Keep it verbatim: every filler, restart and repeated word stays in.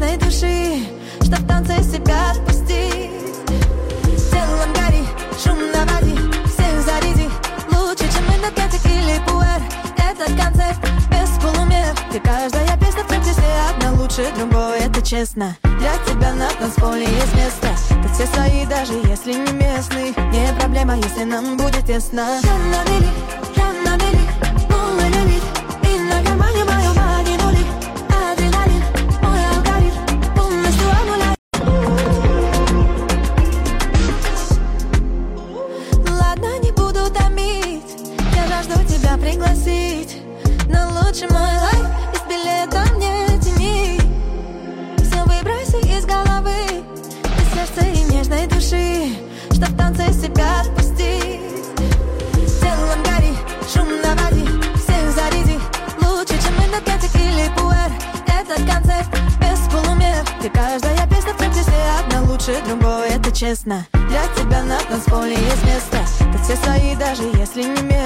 нежной души, чтоб в танце себя отпустить. Телом гори, шум наводи, всех заряди. Лучше, чем энергетик или пуэр. Этот концерт без полумер, где каждая песня в трек все одна лучше другой, это честно. Для тебя на танцполе есть место. Тут все свои, даже если не местный. Не проблема, если нам будет тесно. Я навели, я навели, полный лимит. И на кармане моем одни нули. Адреналин, мой алгоритм, полностью обнуляет. Ладно, не буду томить, я жажду тебя пригласить. Но лучше мой лайф из билета не тяни. Все выброси из головы, из сердца и нежной души, чтоб в танце себя отпустить. Телом гори, шум наводи, всех заряди. Лучше, чем энергетик или пуэр. Этот концерт без полумер, где каждая песня в трек все одна лучше другой, это честно. Для тебя на танцполе есть место. Тут все свои, даже если не место.